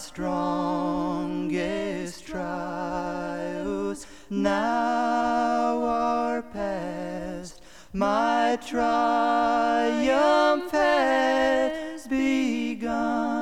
strongest trials now are past. My triumph has begun.